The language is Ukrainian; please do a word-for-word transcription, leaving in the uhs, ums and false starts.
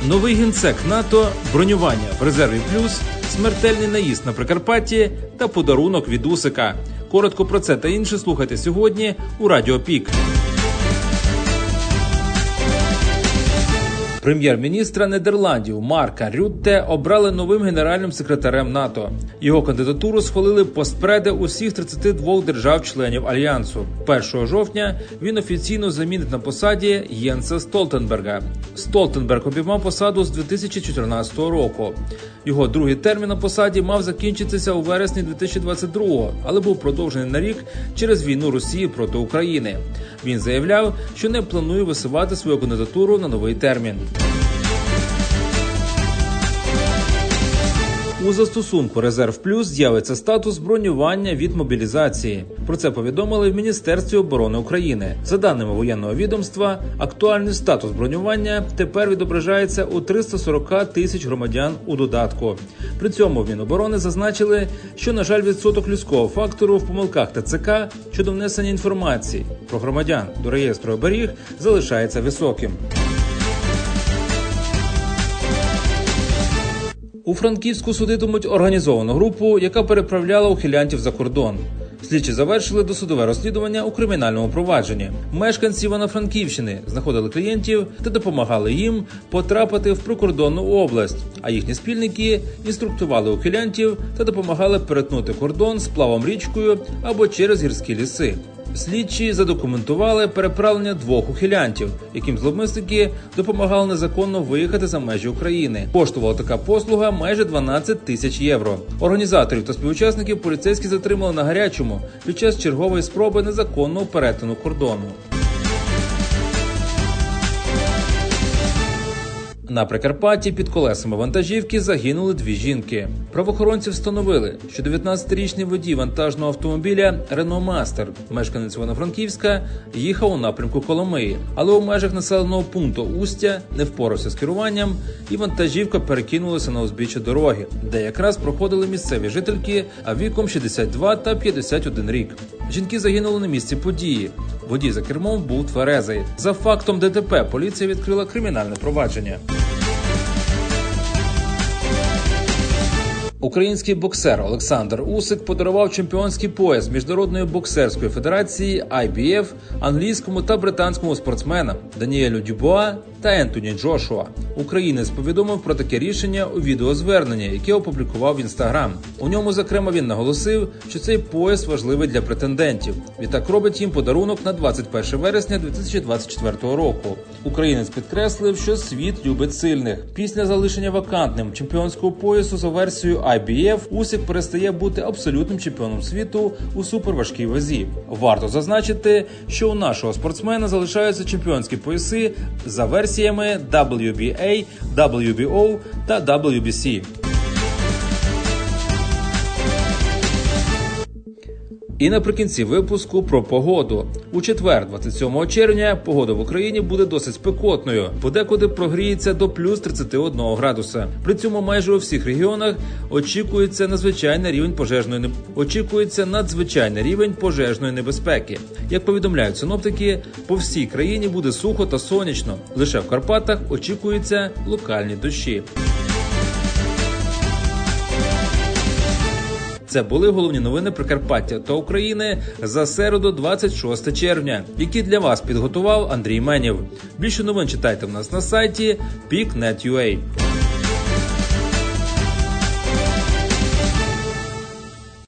Новий генсек НАТО, бронювання в резерві плюс, смертельний наїзд на Прикарпатті та подарунок від Усика. Коротко про це та інше слухайте сьогодні у Радіо Пік. Прем'єр-міністра Нідерландів Марка Рютте обрали новим генеральним секретарем НАТО. Його кандидатуру схвалили постпреди усіх тридцяти двох держав-членів Альянсу. першого жовтня він офіційно замінить на посаді Єнса Столтенберга. Столтенберг обіймав посаду з дві тисячі чотирнадцятого року. Його другий термін на посаді мав закінчитися у вересні дві тисячі двадцять другого, але був продовжений на рік через війну Росії проти України. Він заявляв, що не планує висувати свою кандидатуру на новий термін. У застосунку «Резерв Плюс» з'явиться статус бронювання від мобілізації. Про це повідомили в Міністерстві оборони України. За даними воєнного відомства, актуальний статус бронювання тепер відображається у триста сорок тисяч громадян у додатку. При цьому в Міноборони зазначили, що, на жаль, відсоток людського фактору в помилках ТЦК щодо внесення інформації про громадян до реєстру оберіг залишається високим. У Франківську судитимуть організовану групу, яка переправляла ухилянтів за кордон. Слідчі завершили досудове розслідування у кримінальному провадженні. Мешканці Івано-Франківщини знаходили клієнтів та допомагали їм потрапити в прикордонну область, а їхні спільники інструктували ухилянтів та допомагали перетнути кордон сплавом річкою або через гірські ліси. Слідчі задокументували переправлення двох ухилянтів, яким зловмисники допомагали незаконно виїхати за межі України. Коштувала така послуга майже дванадцять тисяч євро. Організаторів та співучасників поліцейські затримали на гарячому під час чергової спроби незаконного перетину кордону. На Прикарпатті під колесами вантажівки загинули дві жінки. Правоохоронці встановили, що дев'ятнадцятирічний водій вантажного автомобіля «Рено Мастер», мешканець Івано-Франківська, їхав у напрямку Коломиї, але у межах населеного пункту Устя не впорався з керуванням і вантажівка перекинулася на узбіччя дороги, де якраз проходили місцеві жительки віком шістдесят два та п'ятдесят один рік. Жінки загинули на місці події. Водій за кермом був тверезий. За фактом ДТП поліція відкрила кримінальне провадження. Український боксер Олександр Усик подарував чемпіонський пояс Міжнародної боксерської федерації ай бі еф англійському та британському спортсменам Даніелю Дюбуа та Ентоні Джошуа. Українець повідомив про таке рішення у відеозверненні, яке опублікував в Інстаграм. У ньому, зокрема, він наголосив, що цей пояс важливий для претендентів. Відтак робить їм подарунок на двадцять перше вересня дві тисячі двадцять четвертого року. Українець підкреслив, що світ любить сильних. Після залишення вакантним чемпіонського поясу за версією ай бі еф Усик перестає бути абсолютним чемпіоном світу у суперважкій вазі. Варто зазначити, що у нашого спортсмена залишаються чемпіонські пояси за версіями дабл ю бі ей, дабл ю бі о та дабл ю бі сі. І наприкінці випуску про погоду. У четвер, двадцять сьомого червня, погода в Україні буде досить спекотною. Подекуди прогріється до плюс тридцять один градуса. При цьому майже у всіх регіонах очікується надзвичайний рівень пожежної не... очікується надзвичайний рівень пожежної небезпеки. Як повідомляють синоптики, по всій країні буде сухо та сонячно. Лише в Карпатах очікуються локальні дощі. Це були головні новини Прикарпаття та України за середу, двадцять шостого червня, які для вас підготував Андрій Менів. Більше новин читайте в нас на сайті пік крапка нет крапка ю а.